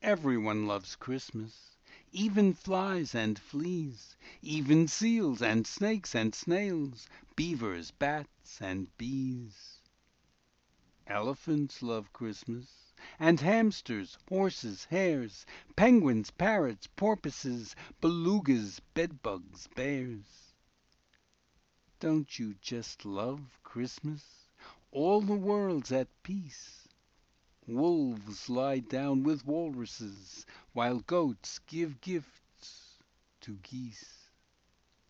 Everyone loves Christmas, even flies and fleas, even seals and snakes and snails, beavers, bats and bees. Elephants love Christmas, and hamsters, horses, hares, penguins, parrots, porpoises, belugas, bedbugs, bears. Don't you just love Christmas? All the world's at peace. Wolves lie down with walruses, while goats give gifts to geese.